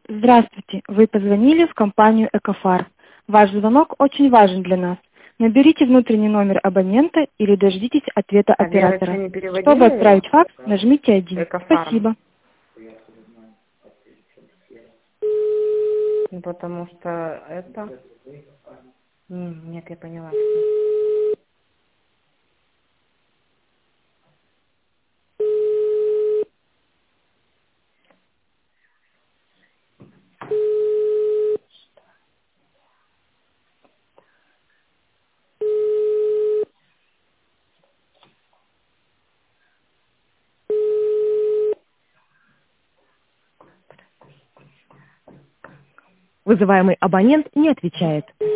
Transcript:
Здравствуйте, вы позвонили в компанию Экофар. Ваш звонок очень важен для нас. Наберите внутренний номер абонента или дождитесь ответа А Вера, что, оператора. не переводили Чтобы отправить его? факс, нажмите 1. Экофарм. Спасибо. Ну, потому что это... Нет, я поняла. Вызываемый абонент не отвечает.